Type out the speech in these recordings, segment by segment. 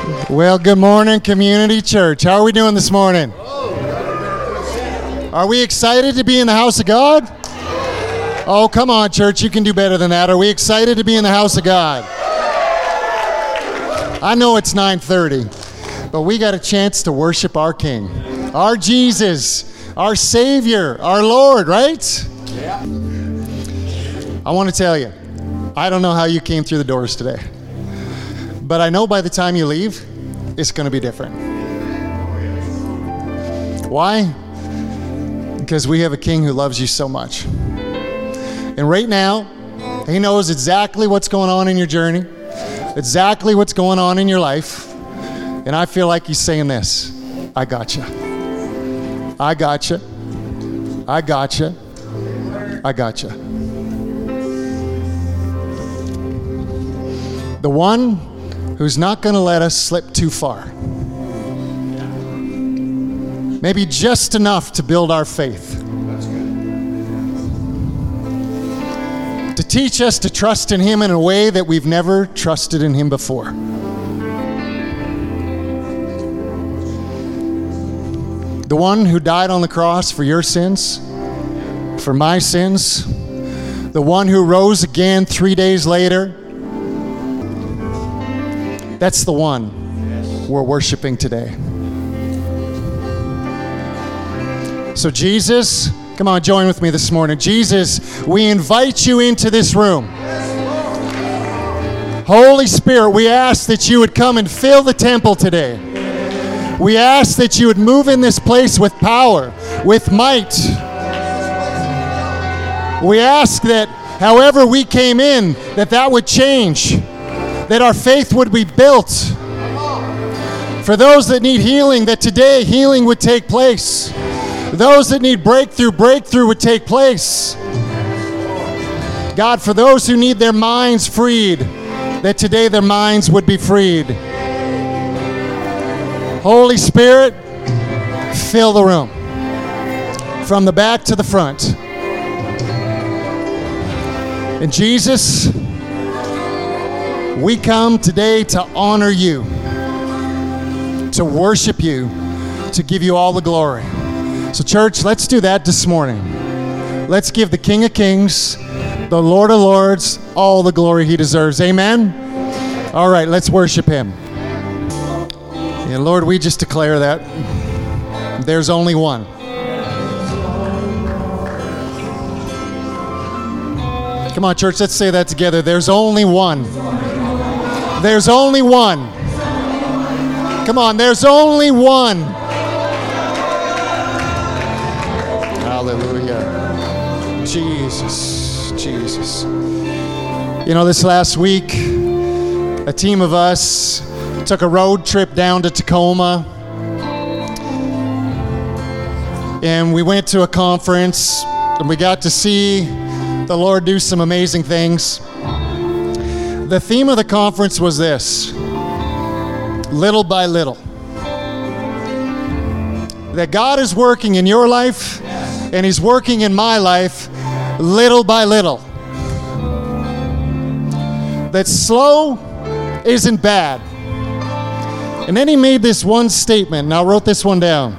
Well, good morning, Community Church. How are we doing this morning? Are we excited to be in the house of God? Oh, come on, church. You can do better than that. Are we excited to be in the house of God? I know it's 9:30, but we got a chance to worship our King, our Jesus, our Savior, our Lord, right? Yeah. I want to tell you, I don't know how you came through the doors today, but I know by the time you leave, it's going to be different. Why? Because we have a King who loves you so much. And right now, He knows exactly what's going on in your journey, exactly what's going on in your life. And I feel like He's saying this: I got you. I got you. I got you. I got you. The one who's not going to let us slip too far. Maybe just enough to build our faith. To teach us to trust in Him in a way that we've never trusted in Him before. The one who died on the cross for your sins, for my sins. The one who rose again 3 days later. That's the one we're worshiping today. So Jesus, come on, join with me this morning. Jesus, we invite you into this room. Holy Spirit, we ask that you would come and fill the temple today. We ask that you would move in this place with power, with might. We ask that however we came in, that would change. That our faith would be built. For those that need healing, that today healing would take place. Those that need breakthrough would take place. God, for those who need their minds freed, that today their minds would be freed. Holy Spirit, fill the room. From the back to the front. And Jesus, we come today to honor you, to worship you, to give you all the glory. So church, let's do that this morning. Let's give the King of Kings, the Lord of Lords, all the glory He deserves. Amen? All right, let's worship Him. And Lord, we just declare that there's only one. Come on, church, let's say that together. There's only one. There's only one. Come on, there's only one. Hallelujah. Jesus, Jesus. You know, this last week, a team of us took a road trip down to Tacoma. And we went to a conference, and we got to see the Lord do some amazing things. The theme of the conference was this: little by little. That God is working in your life, and He's working in my life, little by little. That slow isn't bad. And then He made this one statement, and I wrote this one down.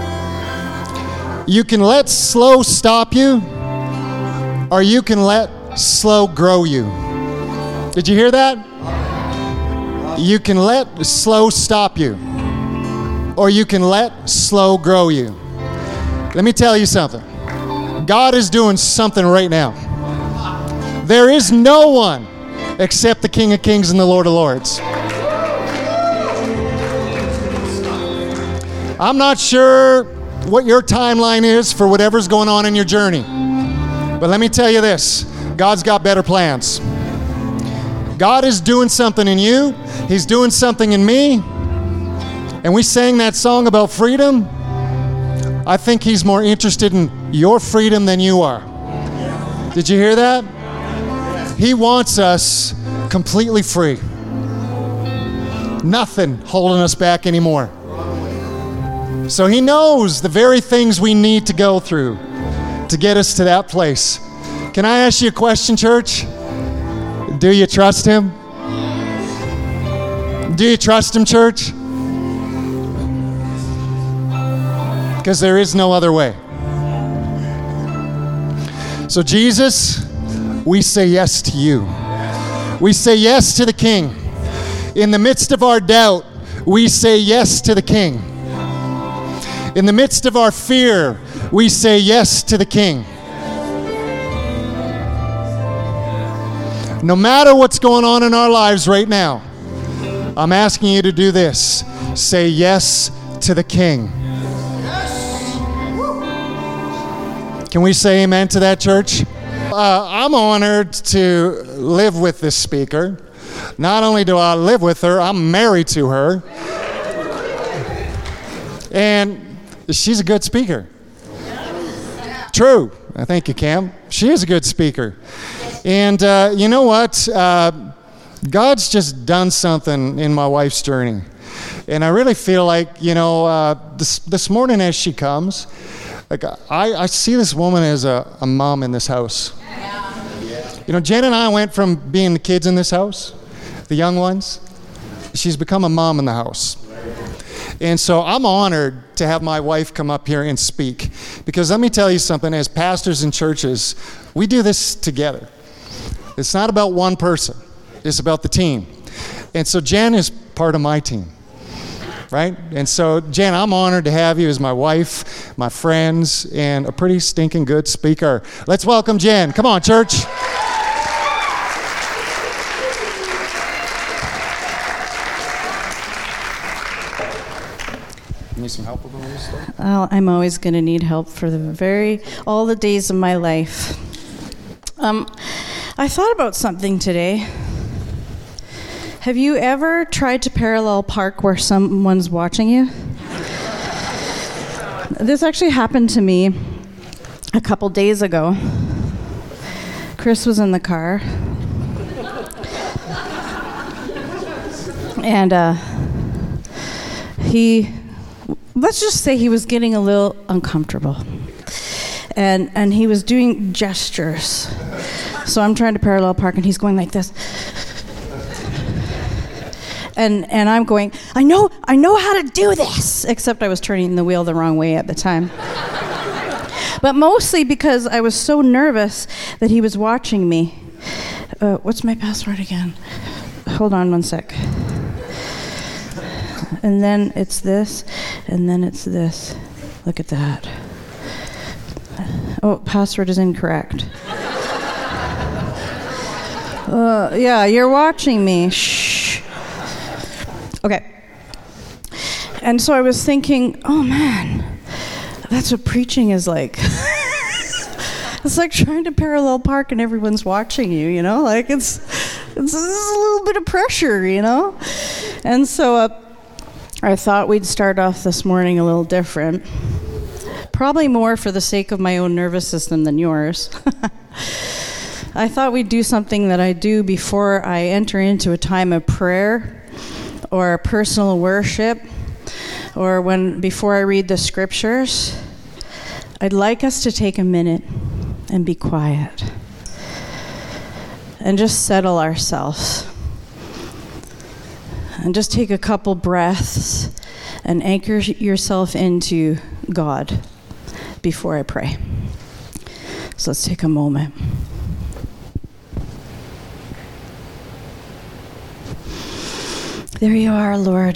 You can let slow stop you, or you can let slow grow you. Did you hear that? You can let slow stop you, or you can let slow grow you. Let me tell you something. God is doing something right now. There is no one except the King of Kings and the Lord of Lords. I'm not sure what your timeline is for whatever's going on in your journey. But let me tell you this. God's got better plans. God is doing something in you. He's doing something in me. And we sang that song about freedom. I think He's more interested in your freedom than you are. Did you hear that? He wants us completely free. Nothing holding us back anymore. So He knows the very things we need to go through to get us to that place. Can I ask you a question, church? Do you trust Him? Do you trust him, church? Because there is no other way. So Jesus, we say yes to you. We say yes to the King. In the midst of our doubt, we say yes to the King. In the midst of our fear, we say yes to the King. No matter what's going on in our lives right now, I'm asking you to do this. Say yes to the King. Can we say amen to that, church? I'm honored to live with this speaker. Not only do I live with her, I'm married to her. And she's a good speaker. True. Thank you, Cam. She is a good speaker. And you know what? God's just done something in my wife's journey. And I really feel like, this morning as she comes, like I see this woman as a mom in this house. Jen and I went from being the kids in this house, the young ones. She's become a mom in the house. And so I'm honored to have my wife come up here and speak. Because let me tell you something, as pastors in churches, we do this together. It's not about one person. It's about the team. And so Jen is part of my team, right? And so, Jen, I'm honored to have you as my wife, my friends, and a pretty stinking good speaker. Let's welcome Jen. Come on, church. Need some help with all this stuff? Well, I'm always going to need help for all the days of my life. I thought about something today. Have you ever tried to parallel park where someone's watching you? This actually happened to me a couple days ago. Chris was in the car. And let's just say he was getting a little uncomfortable. And he was doing gestures. So I'm trying to parallel park, and he's going like this. And I'm going, I know how to do this, except I was turning the wheel the wrong way at the time. But mostly because I was so nervous that he was watching me. What's my password again? Hold on one sec. And then it's this, and then it's this. Look at that. Oh, password is incorrect. Yeah, you're watching me. Shh. Okay. And so I was thinking, oh man, that's what preaching is like. It's like trying to parallel park and everyone's watching you, Like it's a little bit of pressure, And so I thought we'd start off this morning a little different. Probably more for the sake of my own nervous system than yours. I thought we'd do something that I do before I enter into a time of prayer or personal worship or before I read the scriptures. I'd like us to take a minute and be quiet and just settle ourselves and just take a couple breaths and anchor yourself into God before I pray. So let's take a moment. There you are, Lord.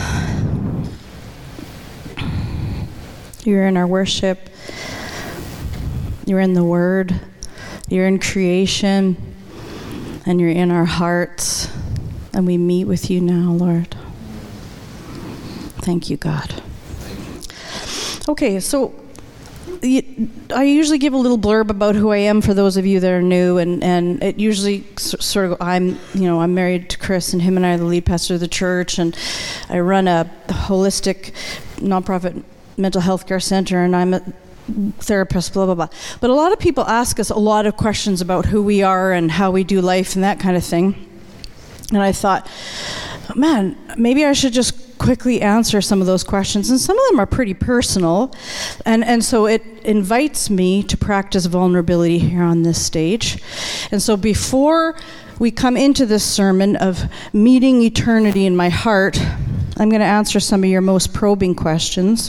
You're in our worship. You're in the Word. You're in creation. And you're in our hearts. And we meet with you now, Lord. Thank you, God. Okay, so I usually give a little blurb about who I am for those of you that are new, and it usually sort of I'm married to Chris, and him and I are the lead pastor of the church, and I run a holistic nonprofit mental health care center, and I'm a therapist, blah, blah, blah. But a lot of people ask us a lot of questions about who we are and how we do life and that kind of thing. And I thought, man, maybe I should just quickly answer some of those questions, and some of them are pretty personal, and so it invites me to practice vulnerability here on this stage. And so before we come into this sermon of meeting eternity in my heart, I'm going to answer some of your most probing questions.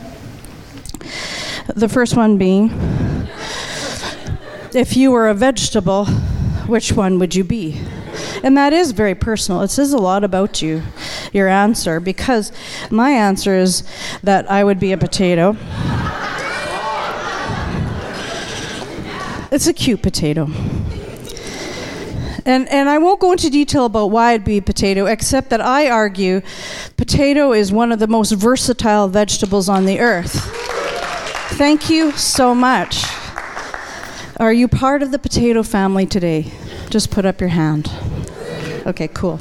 The first one being, if you were a vegetable, which one would you be? And that is very personal. It says a lot about you, your answer, because my answer is that I would be a potato. It's a cute potato. And I won't go into detail about why I'd be a potato, except that I argue potato is one of the most versatile vegetables on the earth. Thank you so much. Are you part of the potato family today? Just put up your hand. Okay, cool.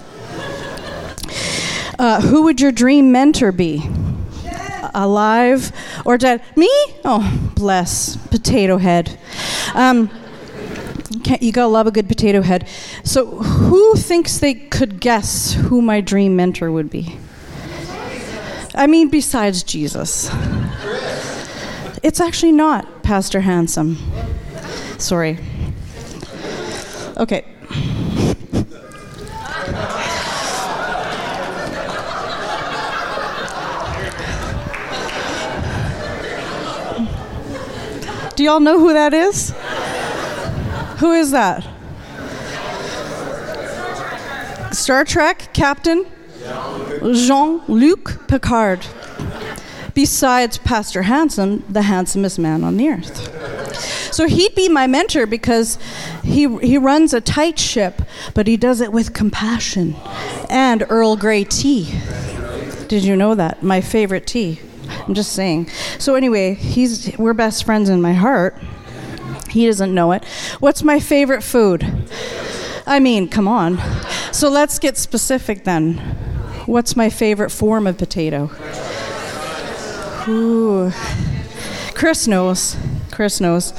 Who would your dream mentor be? Alive or dead? Me? Oh, bless. Potato head. You gotta love a good potato head. So who thinks they could guess who my dream mentor would be? I mean, besides Jesus. It's actually not Pastor Handsome. Sorry. Okay. Do y'all know who that is? Who is that? Star Trek Captain Jean-Luc Picard. Besides Pastor Handsome, the handsomest man on the earth. So he'd be my mentor because he runs a tight ship, but he does it with compassion and Earl Grey tea. Did you know that? My favorite tea. I'm just saying. So anyway, we're best friends in my heart. He doesn't know it. What's my favorite food? I mean, come on. So let's get specific then. What's my favorite form of potato? Ooh. Chris knows. Chris knows.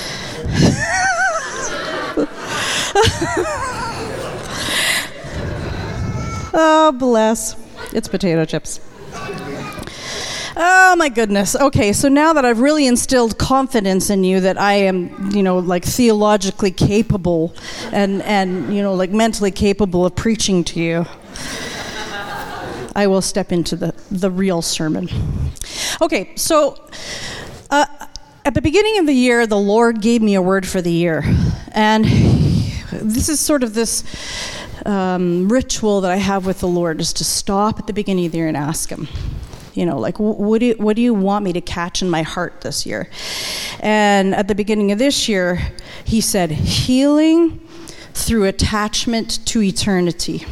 Oh, bless. It's potato chips. Oh my goodness. Okay, so now that I've really instilled confidence in you that I am, like theologically capable and like mentally capable of preaching to you, I will step into the real sermon. Okay, so at the beginning of the year, the Lord gave me a word for the year. And this is sort of this ritual that I have with the Lord, is to stop at the beginning of the year and ask Him. Like, what do you want me to catch in my heart this year? And at the beginning of this year, He said, healing through attachment to eternity.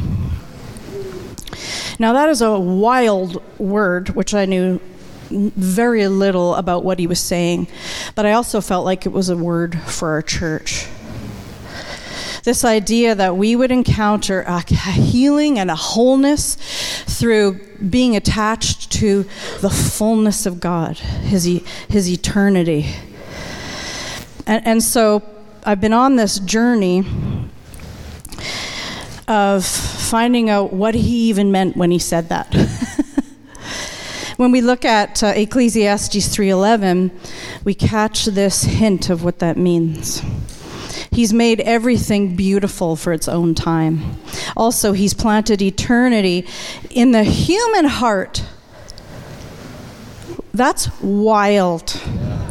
Now, that is a wild word, which I knew very little about what He was saying, but I also felt like it was a word for our church. This idea that we would encounter a healing and a wholeness through being attached to the fullness of God, His eternity. And so I've been on this journey of finding out what He even meant when He said that. When we look at Ecclesiastes 3:11, we catch this hint of what that means. He's made everything beautiful for its own time. Also, He's planted eternity in the human heart. That's wild.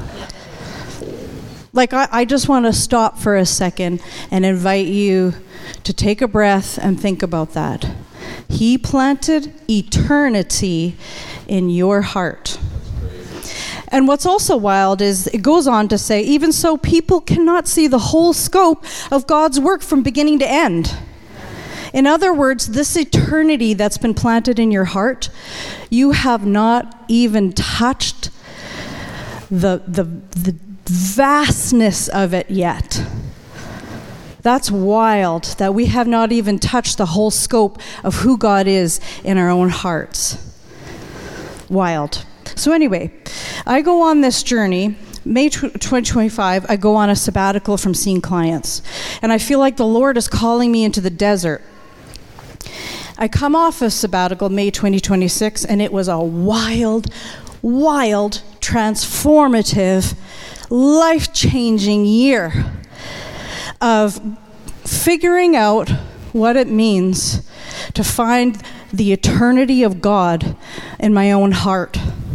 Like, I just want to stop for a second and invite you to take a breath and think about that. He planted eternity in your heart. And what's also wild is it goes on to say, even so, people cannot see the whole scope of God's work from beginning to end. In other words, this eternity that's been planted in your heart, you have not even touched the vastness of it yet. That's wild, that we have not even touched the whole scope of who God is in our own hearts. Wild. So anyway, I go on this journey. May 2025, I go on a sabbatical from seeing clients. And I feel like the Lord is calling me into the desert. I come off of sabbatical May 2026, and it was a wild, transformative, life-changing year of figuring out what it means to find the eternity of God in my own heart.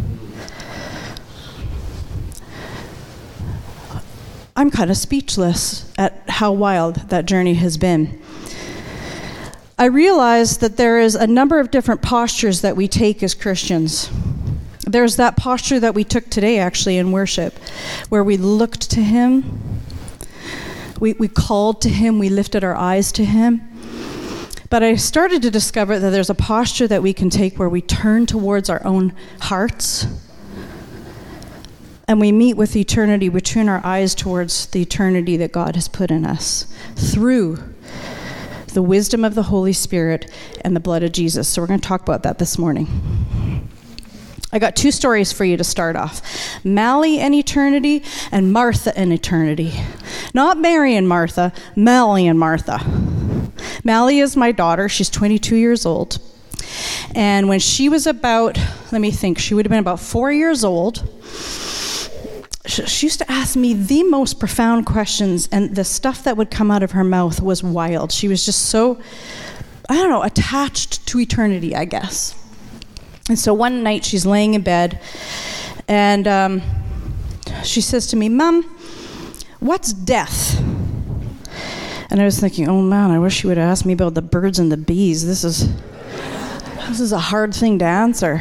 I'm kind of speechless at how wild that journey has been. I realize that there is a number of different postures that we take as Christians. There's that posture that we took today, actually, in worship, where we looked to Him, we called to Him, we lifted our eyes to Him. But I started to discover that there's a posture that we can take where we turn towards our own hearts, and we meet with eternity. We turn our eyes towards the eternity that God has put in us through the wisdom of the Holy Spirit and the blood of Jesus. So we're going to talk about that this morning. I got 2 stories for you to start off. Mally and eternity, and Martha and eternity. Not Mary and Martha, Mally and Martha. Mally is my daughter. She's 22 years old. And when she was about, she would have been about 4 years old, she used to ask me the most profound questions, and the stuff that would come out of her mouth was wild. She was just so, attached to eternity, I guess. And so one night she's laying in bed, and she says to me, "Mom, what's death?" And I was thinking, oh man, I wish she would have asked me about the birds and the bees. This is a hard thing to answer.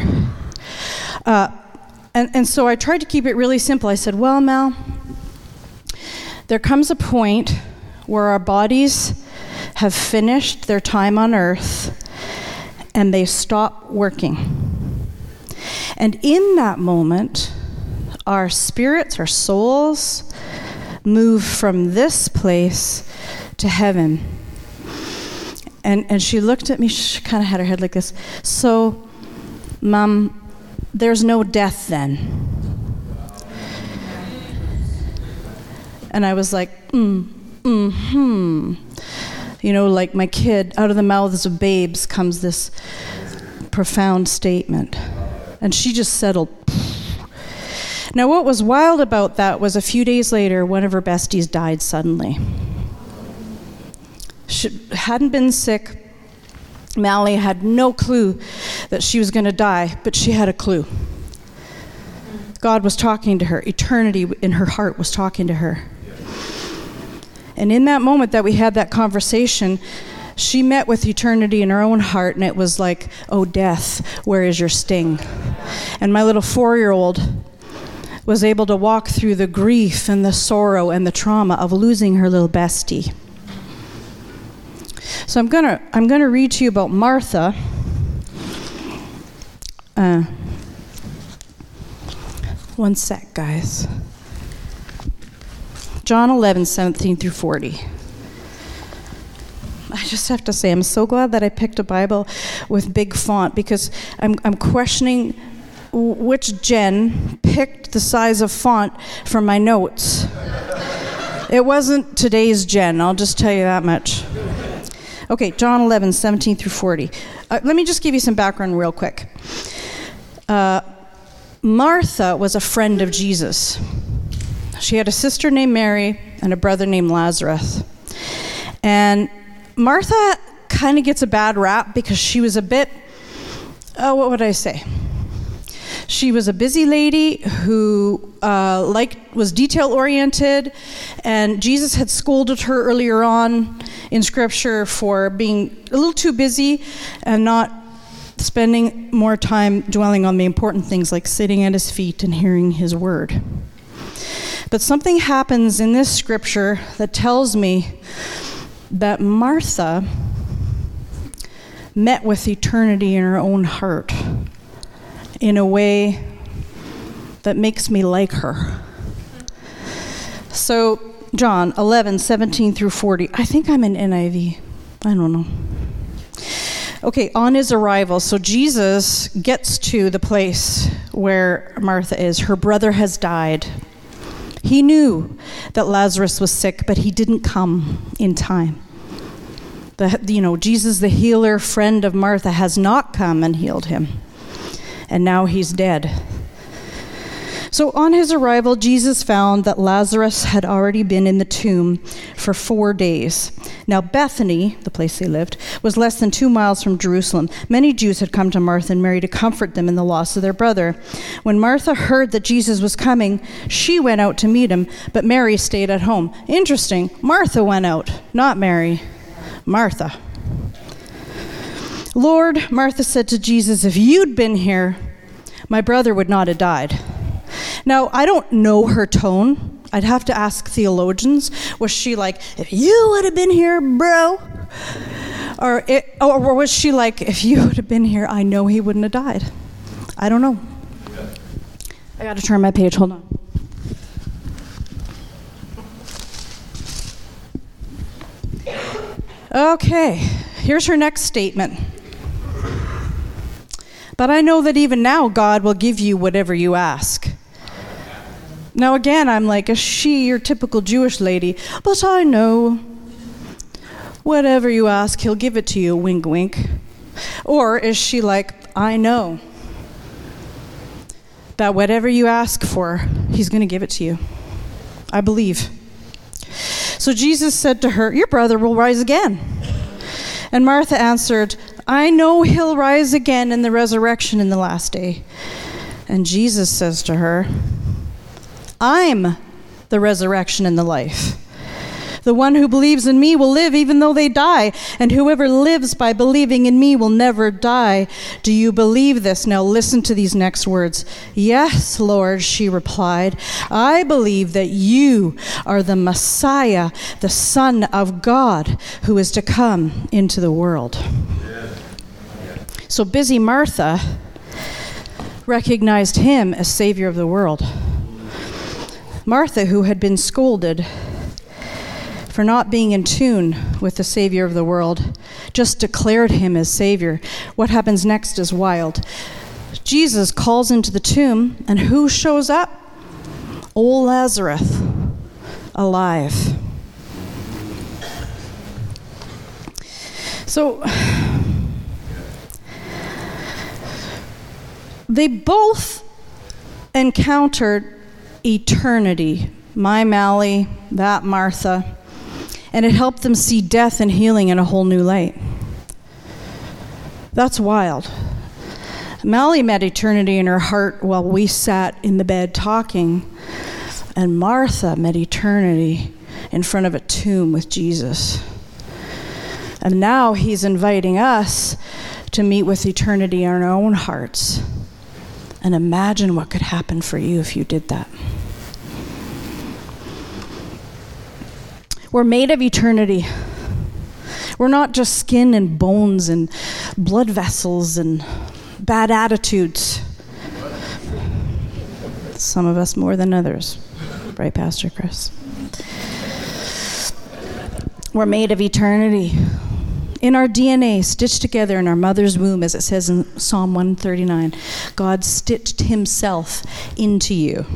And so I tried to keep it really simple. I said, well, Mel, there comes a point where our bodies have finished their time on earth and they stop working. And in that moment, our spirits, our souls, move from this place to heaven. And she looked at me, she kind of had her head like this. So, Mom, there's no death then. And I was like, like my kid, out of the mouths of babes comes this profound statement. And she just settled. Now, what was wild about that was a few days later, one of her besties died suddenly. She hadn't been sick. Mally had no clue that she was going to die, but she had a clue. God was talking to her. Eternity in her heart was talking to her. And in that moment that we had that conversation, she met with eternity in her own heart, and it was like, oh, death, where is your sting? And my little 4-year-old was able to walk through the grief and the sorrow and the trauma of losing her little bestie. So I'm gonna read to you about Martha. One sec, guys. John 11:17 through 40. I just have to say, I'm so glad that I picked a Bible with big font, because I'm questioning which Jen picked the size of font for my notes. It wasn't today's Jen, I'll just tell you that much. Okay, John 11:17 through 40. Let me just give you some background real quick. Martha was a friend of Jesus. She had a sister named Mary and a brother named Lazarus. And Martha kind of gets a bad rap because she was a bit, what would I say? She was a busy lady who was detail-oriented, and Jesus had scolded her earlier on in Scripture for being a little too busy and not spending more time dwelling on the important things like sitting at His feet and hearing His word. But something happens in this Scripture that tells me that Martha met with eternity in her own heart in a way that makes me like her. So, John 11:17 through 40. I think I'm in NIV. I don't know. Okay, on His arrival, so Jesus gets to the place where Martha is. Her brother has died. He knew that Lazarus was sick, but he didn't come in time. Jesus, the healer, friend of Martha, has not come and healed him. And now he's dead. So on his arrival, Jesus found that Lazarus had already been in the tomb for 4 days. Now Bethany, the place they lived, was less than 2 miles from Jerusalem. Many Jews had come to Martha and Mary to comfort them in the loss of their brother. When Martha heard that Jesus was coming, she went out to meet him, but Mary stayed at home. Interesting, Martha went out, not Mary. Martha. Lord, Martha said to Jesus, if you'd been here, my brother would not have died. Now, I don't know her tone. I'd have to ask theologians. Was she like, if you would have been here, bro? Or was she like, if you would have been here, I know he wouldn't have died? I don't know. I got to turn my page. Hold on. Okay, here's her next statement. But I know that even now God will give you whatever you ask. Now again, I'm like, is she your typical Jewish lady? But I know whatever you ask, he'll give it to you, wink, wink. Or is she like, I know that whatever you ask for, he's going to give it to you. I believe. So Jesus said to her, your brother will rise again. And Martha answered, I know he'll rise again in the resurrection in the last day. And Jesus says to her, I'm the resurrection and the life. The one who believes in me will live even though they die, and whoever lives by believing in me will never die. Do you believe this? Now listen to these next words. Yes, Lord, she replied. I believe that you are the Messiah, the Son of God, who is to come into the world. So busy Martha recognized him as Savior of the world. Martha, who had been scolded for not being in tune with the Savior of the world, just declared him as Savior. What happens next is wild. Jesus calls into the tomb, and who shows up? Old Lazarus, alive. So they both encountered eternity. My Mally, that Martha. And it helped them see death and healing in a whole new light. That's wild. Mally met eternity in her heart while we sat in the bed talking. And Martha met eternity in front of a tomb with Jesus. And now he's inviting us to meet with eternity in our own hearts. And imagine what could happen for you if you did that. We're made of eternity. We're not just skin and bones and blood vessels and bad attitudes. Some of us more than others. Right, Pastor Chris? We're made of eternity. In our DNA, stitched together in our mother's womb, as it says in Psalm 139, God stitched himself into you.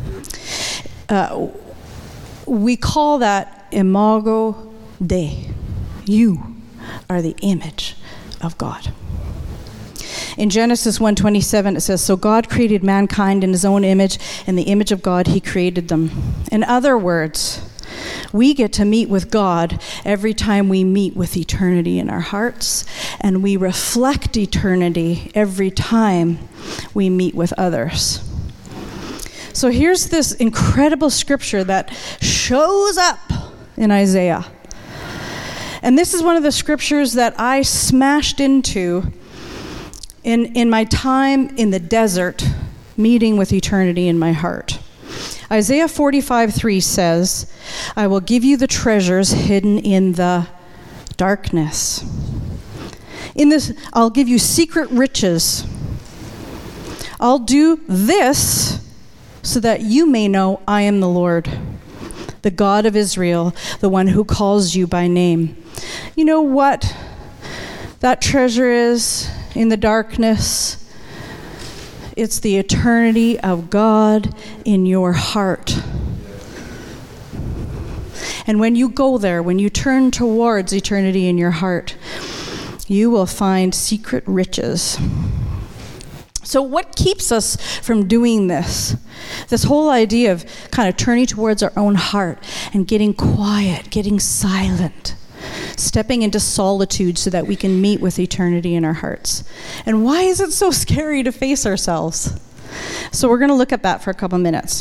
We call that imago Dei. You are the image of God. In Genesis 1:27, it says, so God created mankind in his own image. In the image of God, he created them. In other words, we get to meet with God every time we meet with eternity in our hearts, and we reflect eternity every time we meet with others. So here's this incredible scripture that shows up in Isaiah. And this is one of the scriptures that I smashed into in my time in the desert, meeting with eternity in my heart. Isaiah 45:3 says, I will give you the treasures hidden in the darkness. In this, I'll give you secret riches. I'll do this so that you may know I am the Lord, the God of Israel, the one who calls you by name. You know what that treasure is in the darkness? It's the eternity of God in your heart. And when you go there, when you turn towards eternity in your heart, you will find secret riches. So what keeps us from doing this? This whole idea of kind of turning towards our own heart and getting quiet, getting silent, stepping into solitude so that we can meet with eternity in our hearts. And why is it so scary to face ourselves? So we're going to look at that for a couple minutes.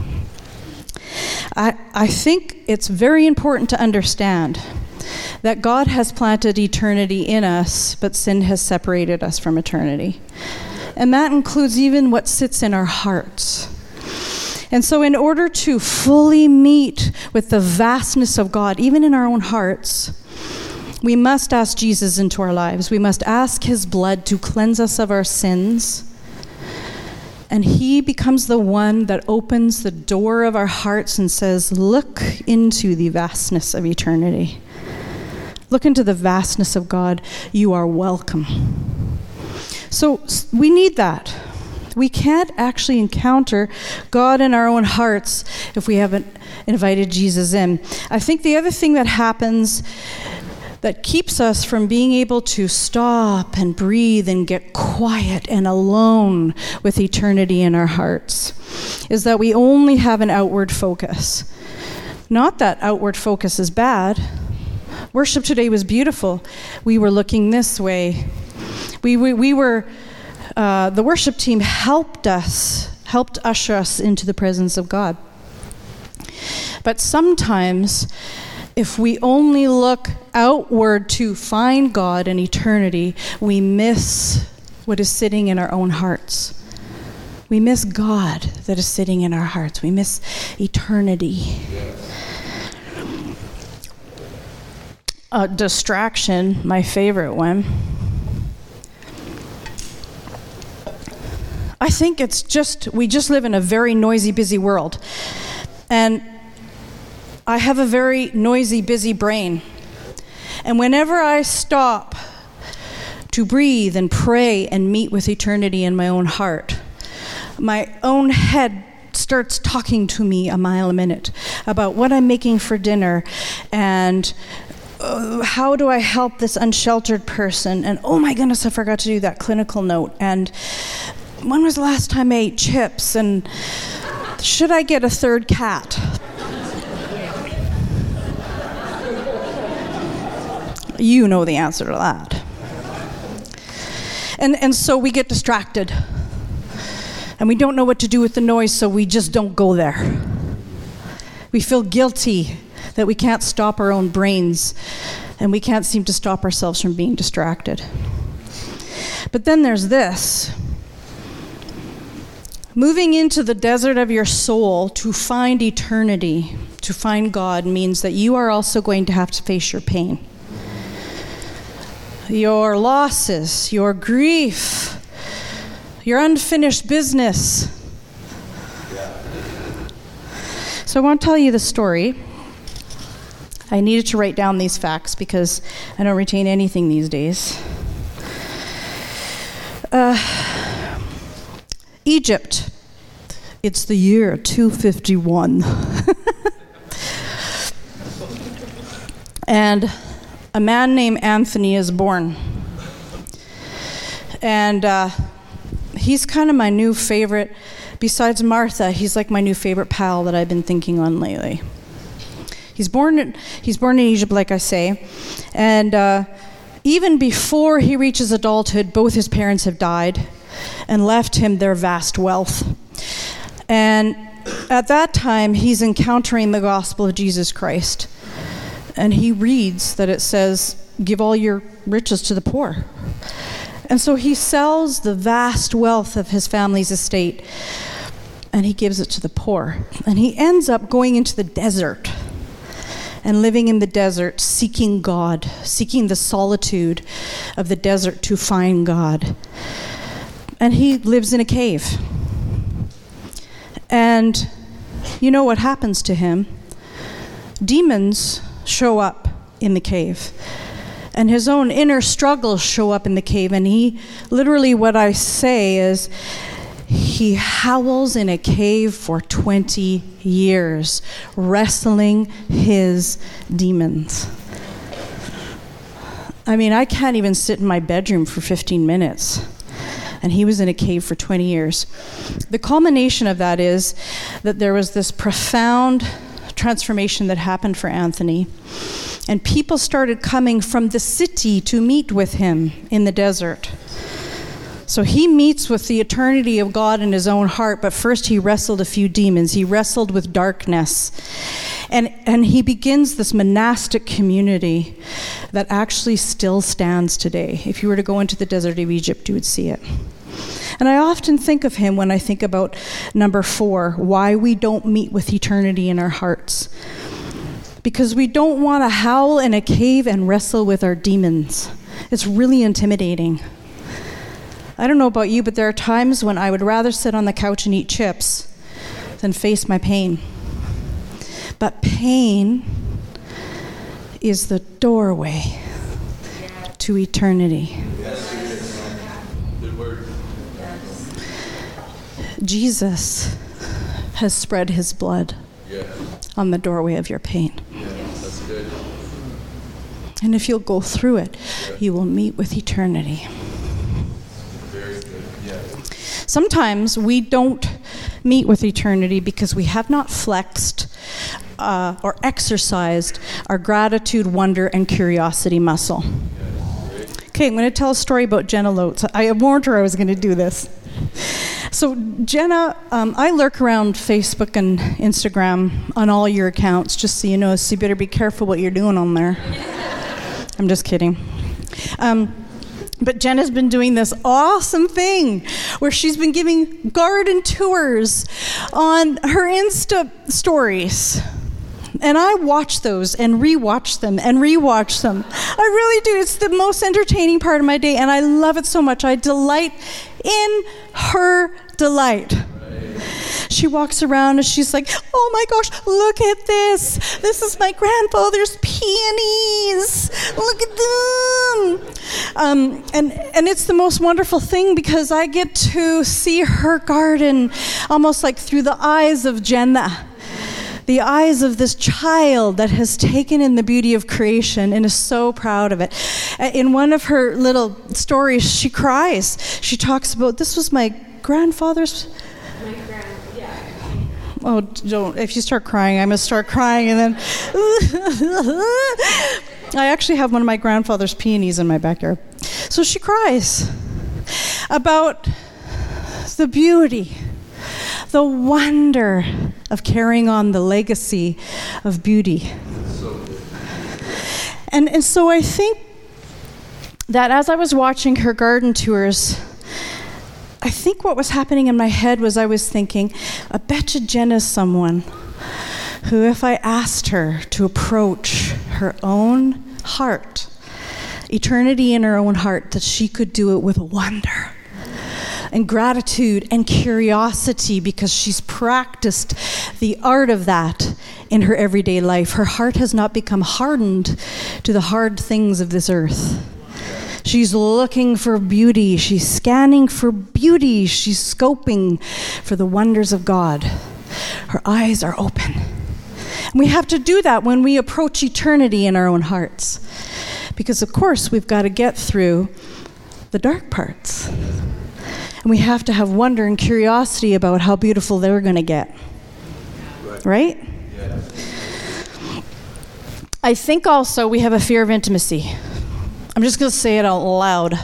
I think it's very important to understand that God has planted eternity in us, but sin has separated us from eternity. And that includes even what sits in our hearts. And so in order to fully meet with the vastness of God, even in our own hearts, we must ask Jesus into our lives. We must ask his blood to cleanse us of our sins. And he becomes the one that opens the door of our hearts and says, look into the vastness of eternity. Look into the vastness of God. You are welcome. So we need that. We can't actually encounter God in our own hearts if we haven't invited Jesus in. I think the other thing that happens that keeps us from being able to stop and breathe and get quiet and alone with eternity in our hearts is that we only have an outward focus. Not that outward focus is bad. Worship today was beautiful. We were looking this way. The worship team helped usher us into the presence of God. But sometimes, if we only look outward to find God in eternity, we miss what is sitting in our own hearts. We miss God that is sitting in our hearts. We miss eternity. Distraction, my favorite one. I think we just live in a very noisy, busy world. And I have a very noisy, busy brain. And whenever I stop to breathe and pray and meet with eternity in my own heart, my own head starts talking to me a mile a minute about what I'm making for dinner and how do I help this unsheltered person? And oh my goodness, I forgot to do that clinical note. And when was the last time I ate chips? And should I get a third cat? You know the answer to that. And so we get distracted. And we don't know what to do with the noise, so we just don't go there. We feel guilty that we can't stop our own brains, and we can't seem to stop ourselves from being distracted. But then there's this. Moving into the desert of your soul to find eternity, to find God, means that you are also going to have to face your pain. Your losses, your grief, your unfinished business. So I want to tell you the story. I needed to write down these facts because I don't retain anything these days. Egypt. It's the year 251. And a man named Anthony is born. And he's kind of my new favorite. Besides Martha, he's like my new favorite pal that I've been thinking on lately. He's born in Egypt, like I say. And even before he reaches adulthood, both his parents have died and left him their vast wealth. And at that time, he's encountering the gospel of Jesus Christ. And he reads that it says, give all your riches to the poor. And so he sells the vast wealth of his family's estate and he gives it to the poor. And he ends up going into the desert and living in the desert, seeking God, seeking the solitude of the desert to find God. And he lives in a cave. And you know what happens to him? Demons show up in the cave. And his own inner struggles show up in the cave. And he, literally what I say is, he howls in a cave for 20 years, wrestling his demons. I mean, I can't even sit in my bedroom for 15 minutes. And he was in a cave for 20 years. The culmination of that is that there was this profound transformation that happened for Anthony. And people started coming from the city to meet with him in the desert. So he meets with the eternity of God in his own heart, but first he wrestled a few demons. He wrestled with darkness. And he begins this monastic community that actually still stands today. If you were to go into the desert of Egypt, you would see it. And I often think of him when I think about number 4, why we don't meet with eternity in our hearts. Because we don't want to howl in a cave and wrestle with our demons. It's really intimidating. I don't know about you, but there are times when I would rather sit on the couch and eat chips than face my pain. But pain is the doorway to eternity. Good word. Jesus has spread his blood on the doorway of your pain. That's good. And if you'll go through it, you will meet with eternity. Very good. Yeah. Sometimes we don't meet with eternity because we have not flexed or exercised our gratitude, wonder, and curiosity muscle. Okay, I'm going to tell a story about Jenna Lotes. I warned her I was going to do this. So Jenna, I lurk around Facebook and Instagram on all your accounts, just so you know, so you better be careful what you're doing on there. I'm just kidding. But Jenna's been doing this awesome thing where she's been giving garden tours on her Insta stories. And I watch those and rewatch them and rewatch them. I really do. It's the most entertaining part of my day, and I love it so much. I delight in her delight. She walks around and she's like, oh my gosh, look at this. This is my grandfather's peonies. Look at them. And it's the most wonderful thing because I get to see her garden almost like through the eyes of Jenna. The eyes of this child that has taken in the beauty of creation and is so proud of it. In one of her little stories, she cries. She talks about, this was my grandfather's... Oh, don't. If you start crying, I'm going to start crying, and then... I actually have one of my grandfather's peonies in my backyard. So she cries about the beauty, the wonder of carrying on the legacy of beauty. And so I think that as I was watching her garden tours, I think what was happening in my head was I was thinking, I bet you Jenna's someone who, if I asked her to approach her own heart, eternity in her own heart, that she could do it with wonder and gratitude and curiosity because she's practiced the art of that in her everyday life. Her heart has not become hardened to the hard things of this earth. She's looking for beauty. She's scanning for beauty. She's scoping for the wonders of God. Her eyes are open. And we have to do that when we approach eternity in our own hearts. Because, of course, we've got to get through the dark parts. And we have to have wonder and curiosity about how beautiful they're going to get. Right? Yeah. I think also we have a fear of intimacy. I'm just going to say it out loud.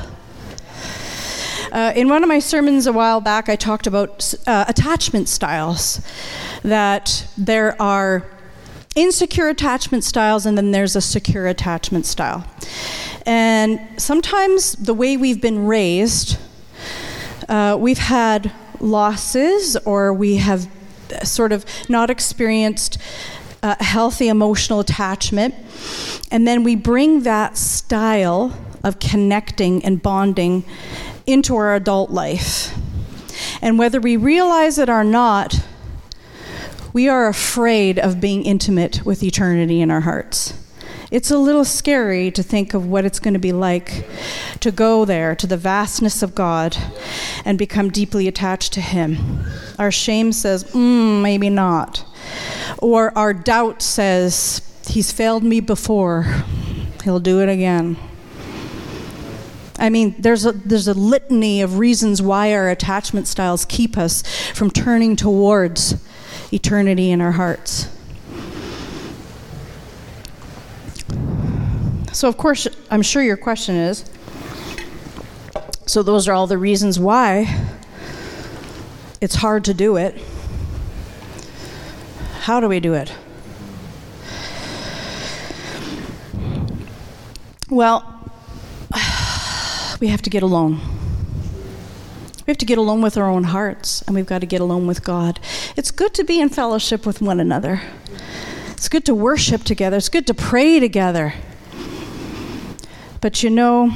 In one of my sermons a while back, I talked about attachment styles. That there are insecure attachment styles and then there's a secure attachment style. And sometimes the way we've been raised, we've had losses or we have sort of not experienced a healthy emotional attachment. And then we bring that style of connecting and bonding into our adult life. And whether we realize it or not, we are afraid of being intimate with eternity in our hearts. It's a little scary to think of what it's going to be like to go there to the vastness of God and become deeply attached to Him. Our shame says, maybe not. Or our doubt says, He's failed me before. He'll do it again. I mean, there's a litany of reasons why our attachment styles keep us from turning towards eternity in our hearts. So, of course, I'm sure your question is, so those are all the reasons why it's hard to do it. How do we do it? Well, we have to get alone. We have to get alone with our own hearts, and we've got to get alone with God. It's good to be in fellowship with one another. It's good to worship together. It's good to pray together. But you know,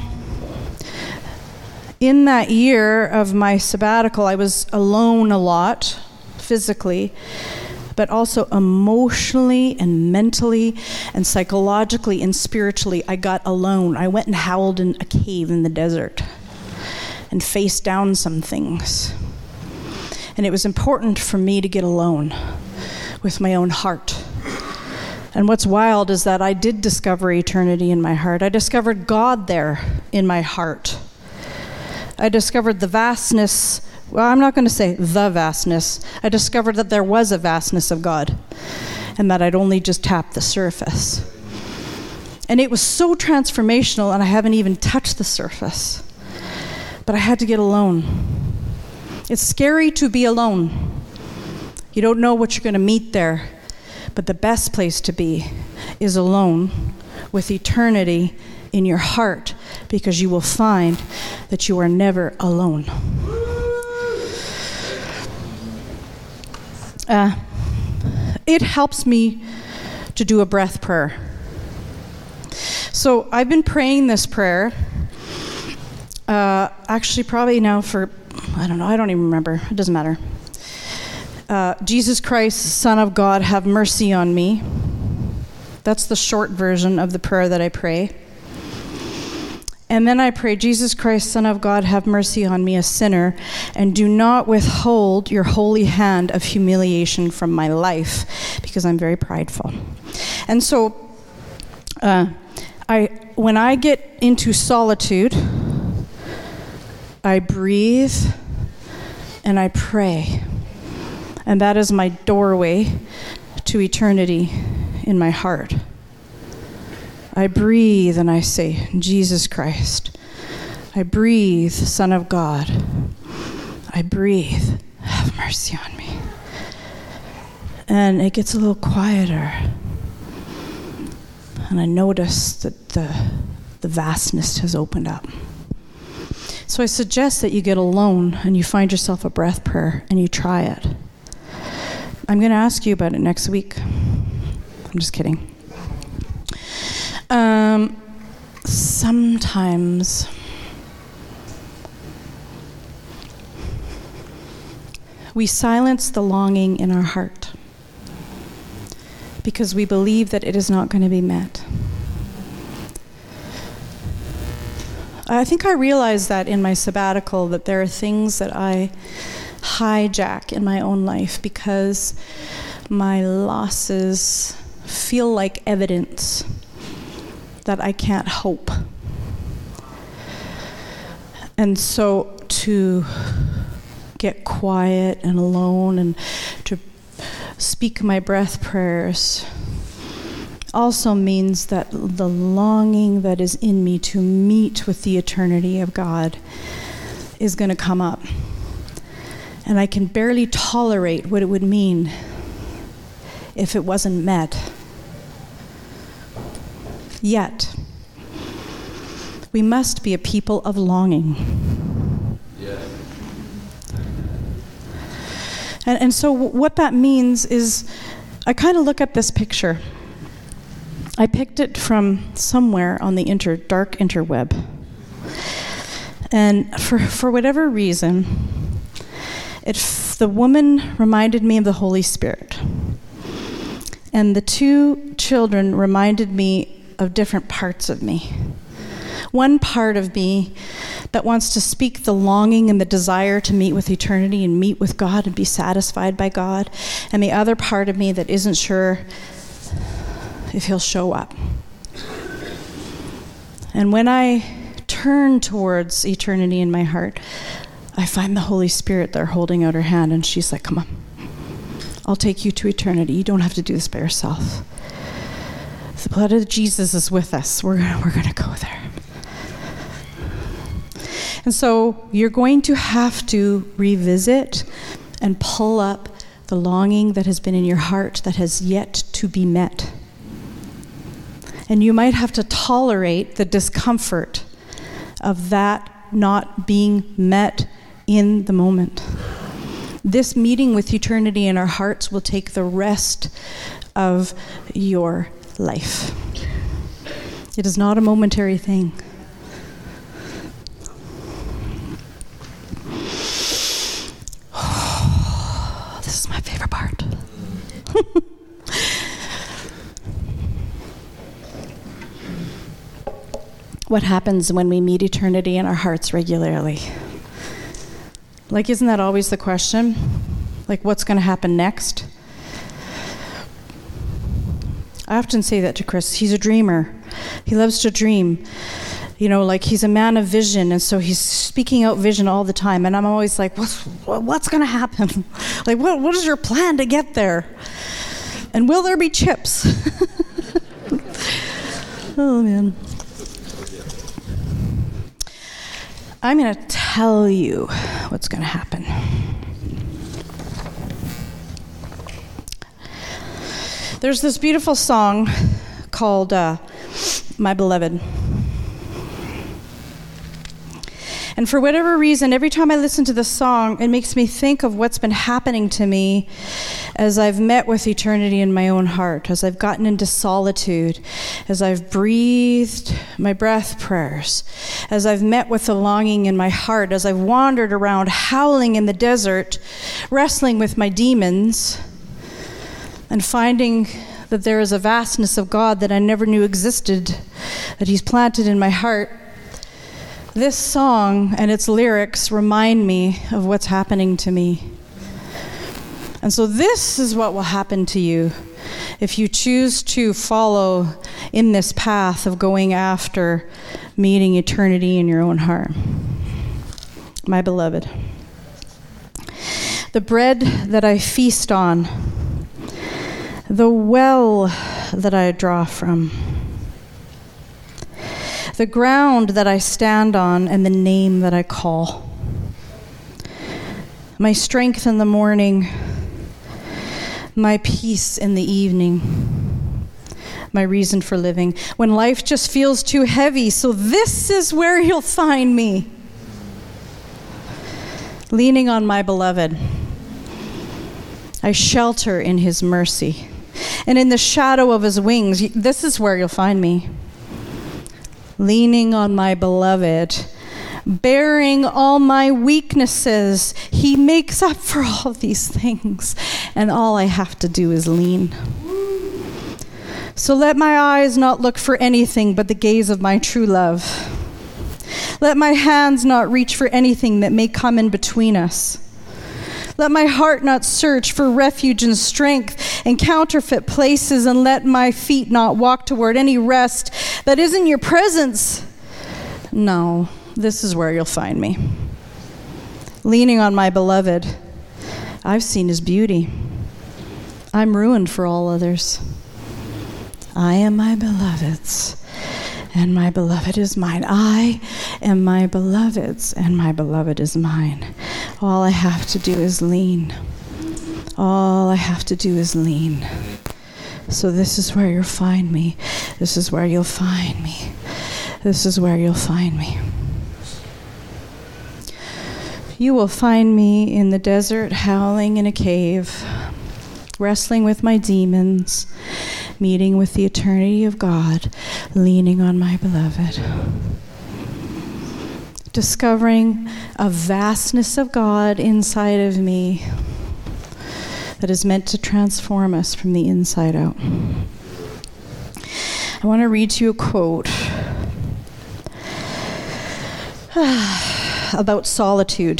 in that year of my sabbatical, I was alone a lot, physically, but also emotionally and mentally and psychologically and spiritually, I got alone. I went and howled in a cave in the desert and faced down some things. And it was important for me to get alone with my own heart. And what's wild is that I did discover eternity in my heart. I discovered God there in my heart. I discovered the vastness. Well, I'm not going to say the vastness. I discovered that there was a vastness of God and that I'd only just tapped the surface. And it was so transformational, and I haven't even touched the surface. But I had to get alone. It's scary to be alone. You don't know what you're going to meet there. But the best place to be is alone with eternity in your heart, because you will find that you are never alone. It helps me to do a breath prayer. So I've been praying this prayer, actually probably now for, I don't even remember. It doesn't matter. Jesus Christ, Son of God, have mercy on me. That's the short version of the prayer that I pray. And then I pray, Jesus Christ, Son of God, have mercy on me, a sinner, and do not withhold your holy hand of humiliation from my life, because I'm very prideful. And so, when I get into solitude, I breathe and I pray. And that is my doorway to eternity in my heart. I breathe and I say, Jesus Christ. I breathe, Son of God. I breathe, have mercy on me. And it gets a little quieter. And I notice that the vastness has opened up. So I suggest that you get alone and you find yourself a breath prayer and you try it. I'm going to ask you about it next week. I'm just kidding. Sometimes we silence the longing in our heart because we believe that it is not going to be met. I think I realized that in my sabbatical, that there are things that I hijack in my own life because my losses feel like evidence that I can't hope. And so to get quiet and alone and to speak my breath prayers also means that the longing that is in me to meet with the eternity of God is going to come up. And I can barely tolerate what it would mean if it wasn't met. Yet, we must be a people of longing. Yeah. And so what that means is, I kind of look at this picture. I picked it from somewhere on the dark interweb. And for whatever reason, the woman reminded me of the Holy Spirit. And the two children reminded me of different parts of me. one part of me that wants to speak the longing and the desire to meet with eternity and meet with God and be satisfied by God, and the other part of me that isn't sure if he'll show up. And when I turn towards eternity in my heart, I find the Holy Spirit there holding out her hand, and she's like, come on, I'll take you to eternity. You don't have to do this by yourself. The blood of Jesus is with us. We're going to go there. And so you're going to have to revisit and pull up the longing that has been in your heart that has yet to be met. And you might have to tolerate the discomfort of that not being met in the moment. This meeting with eternity in our hearts will take the rest of your life. It is not a momentary thing. This is my favorite part. What happens when we meet eternity in our hearts regularly? Like, isn't that always the question? Like, what's going to happen next? I often say that to Chris. He's a dreamer. He loves to dream. You know, like, he's a man of vision, and so he's speaking out vision all the time. And I'm always like, what's going to happen? Like, what is your plan to get there? And will there be chips? Oh, man. I'm going to tell you what's going to happen. There's this beautiful song called My Beloved. And for whatever reason, every time I listen to this song, it makes me think of what's been happening to me as I've met with eternity in my own heart, as I've gotten into solitude, as I've breathed my breath prayers, as I've met with the longing in my heart, as I've wandered around howling in the desert, wrestling with my demons, and finding that there is a vastness of God that I never knew existed, that He's planted in my heart. This song and its lyrics remind me of what's happening to me. And so this is what will happen to you if you choose to follow in this path of going after meeting eternity in your own heart. My beloved, the bread that I feast on, the well that I draw from, the ground that I stand on, and the name that I call. My strength in the morning, my peace in the evening, my reason for living. When life just feels too heavy, so this is where you'll find me. Leaning on my beloved. I shelter in His mercy. And in the shadow of His wings, this is where you'll find me. Leaning on my beloved, bearing all my weaknesses. He makes up for all of these things, and all I have to do is lean. So let my eyes not look for anything but the gaze of my true love. Let my hands not reach for anything that may come in between us. Let my heart not search for refuge and strength in counterfeit places, and let my feet not walk toward any rest that isn't your presence. No, this is where you'll find me. Leaning on my beloved. I've seen His beauty. I'm ruined for all others. I am my beloved's, and my beloved is mine. I am my beloved's, and my beloved is mine. All I have to do is lean. All I have to do is lean. So this is where you'll find me. This is where you'll find me. This is where you'll find me. You will find me in the desert, howling in a cave, wrestling with my demons, meeting with the eternity of God, leaning on my beloved. Discovering a vastness of God inside of me that is meant to transform us from the inside out. I want to read to you a quote about solitude.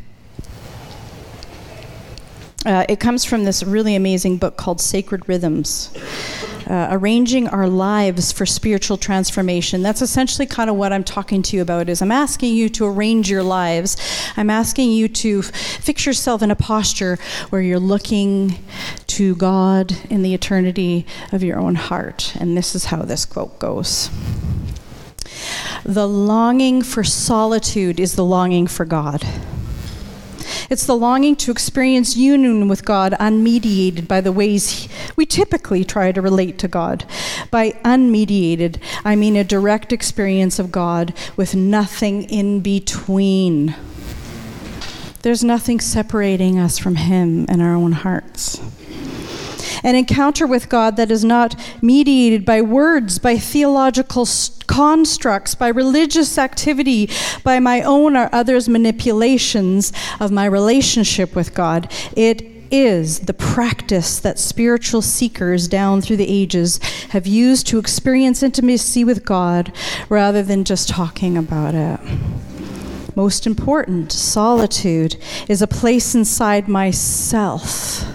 It comes from this really amazing book called Sacred Rhythms, Arranging Our Lives for Spiritual Transformation. That's essentially kind of what I'm talking to you about. Is I'm asking you to arrange your lives. I'm asking you to fix yourself in a posture where you're looking to God in the eternity of your own heart. And this is how this quote goes. The longing for solitude is the longing for God. It's the longing to experience union with God unmediated by the ways we typically try to relate to God. By unmediated, I mean a direct experience of God with nothing in between. There's nothing separating us from Him and our own hearts. An encounter with God that is not mediated by words, by theological constructs, by religious activity, by my own or others' manipulations of my relationship with God. It is the practice that spiritual seekers down through the ages have used to experience intimacy with God rather than just talking about it. Most important, solitude is a place inside myself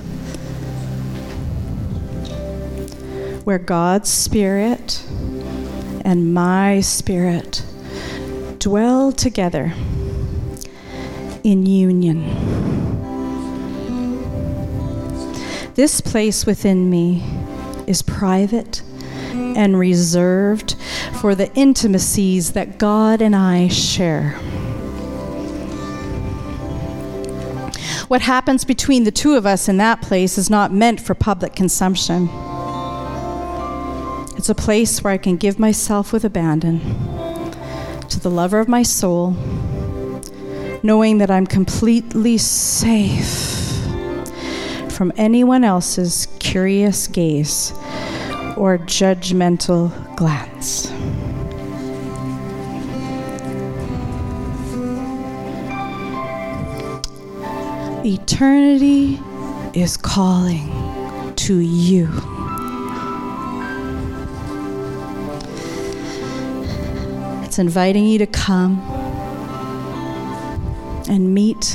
where God's Spirit and my spirit dwell together in union. This place within me is private and reserved for the intimacies that God and I share. What happens between the two of us in that place is not meant for public consumption. It's a place where I can give myself with abandon to the lover of my soul, knowing that I'm completely safe from anyone else's curious gaze or judgmental glance. Eternity is calling to you. It's inviting you to come and meet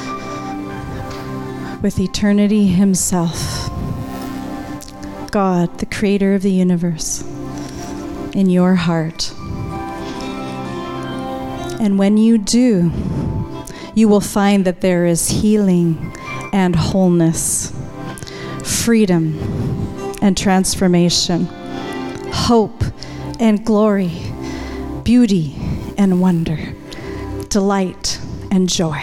with eternity himself, God, the creator of the universe, in your heart. And when you do, you will find that there is healing and wholeness, freedom and transformation, hope and glory, beauty and wonder, delight and joy.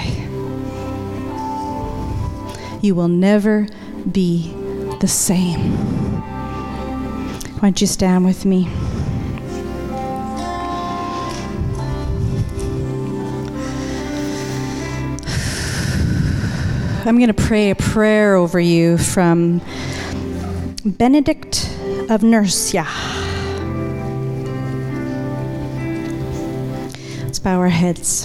You will never be the same. Why don't you stand with me? I'm going to pray a prayer over you from Benedict of Nursia. Let's bow our heads.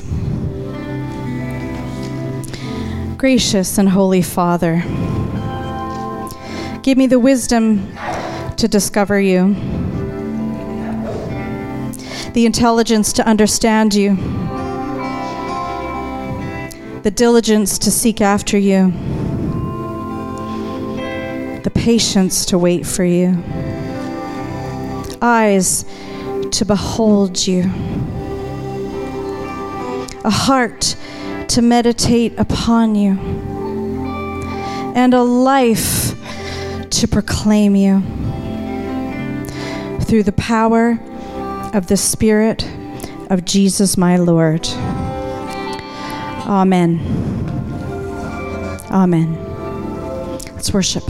Gracious and Holy Father, give me the wisdom to discover you, the intelligence to understand you, the diligence to seek after you, the patience to wait for you, eyes to behold you, a heart to meditate upon you, and a life to proclaim you through the power of the Spirit of Jesus my Lord. Amen. Amen. Let's worship.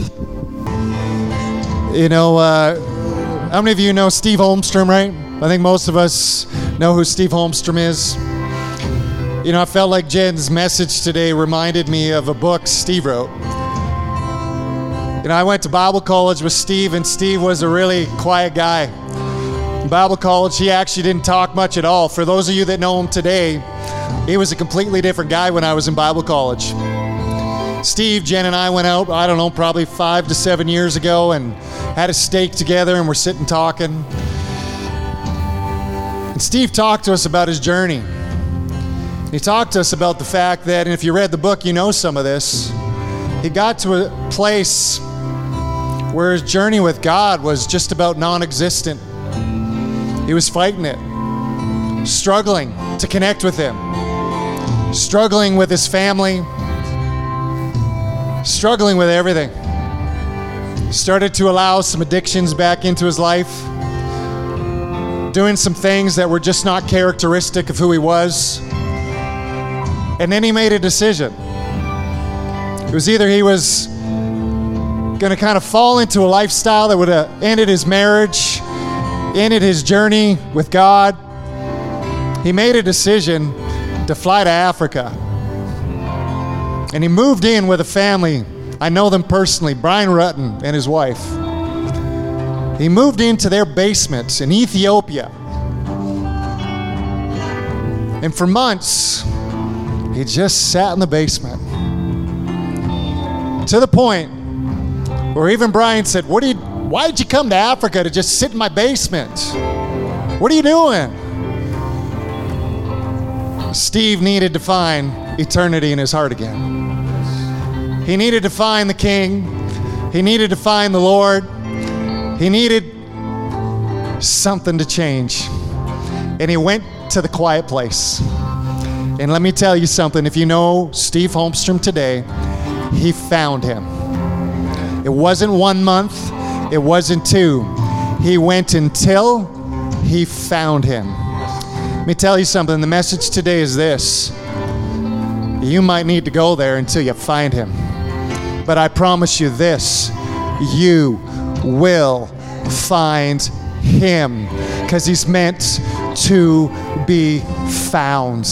You know, how many of you know Steve Holmstrom, right? I think most of us know who Steve Holmstrom is. You know, I felt like Jen's message today reminded me of a book Steve wrote. You know, I went to Bible college with Steve, and Steve was a really quiet guy. In Bible college, he actually didn't talk much at all. For those of you that know him today, he was a completely different guy when I was in Bible college. Steve, Jen, and I went out, I don't know, probably 5 to 7 years ago and had a steak together, and we're sitting talking. And Steve talked to us about his journey. He talked to us about the fact that, and if you read the book, you know some of this, he got to a place where his journey with God was just about non-existent. He was fighting it, struggling to connect with him, struggling with his family, struggling with everything. Started to allow some addictions back into his life, doing some things that were just not characteristic of who he was. And then he made a decision. It was either he was going to kind of fall into a lifestyle that would have ended his marriage, ended his journey with God. He made a decision to fly to Africa. And he moved in with a family. I know them personally, Brian Rutten and his wife. He moved into their basement in Ethiopia. And for months, he just sat in the basement. To the point where even Brian said, why did you come to Africa to just sit in my basement? What are you doing? Steve needed to find eternity in his heart again. He needed to find the King. He needed to find the Lord. He needed something to change. And he went to the quiet place. And let me tell you something. If you know Steve Holmstrom today, he found him. It wasn't 1 month. It wasn't 2. He went until he found him. Let me tell you something. The message today is this. You might need to go there until you find him. But I promise you this. You will find him because he's meant to be found.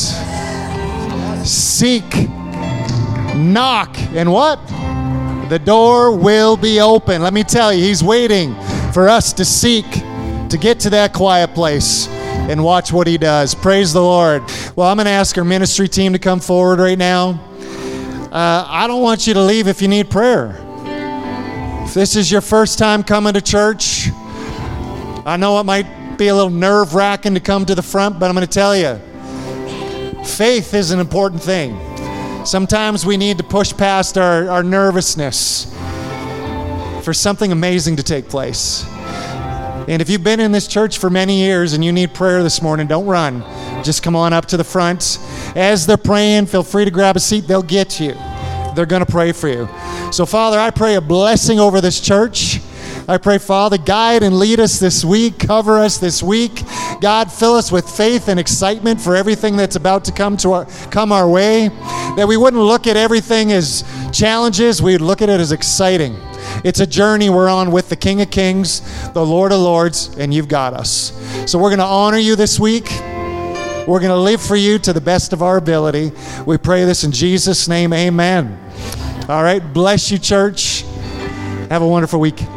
Seek, knock, and what? The door will be open. Let me tell you, he's waiting for us to seek, to get to that quiet place and watch what he does. Praise the Lord. Well, I'm going to ask our ministry team to come forward right now. I don't want you to leave if you need prayer. If this is your first time coming to church, I know it might be a little nerve-wracking to come to the front, but I'm going to tell you, faith is an important thing. Sometimes we need to push past our nervousness for something amazing to take place. And if you've been in this church for many years and you need prayer this morning, don't run. Just come on up to the front. As they're praying, feel free to grab a seat. They'll get you. They're going to pray for you. So, Father, I pray a blessing over this church. I pray, Father, guide and lead us this week. Cover us this week. God, fill us with faith and excitement for everything that's about to come our way. That we wouldn't look at everything as challenges. We'd look at it as exciting. It's a journey we're on with the King of Kings, the Lord of Lords, and you've got us. So we're going to honor you this week. We're going to live for you to the best of our ability. We pray this in Jesus' name, amen. All right, bless you, church. Have a wonderful week.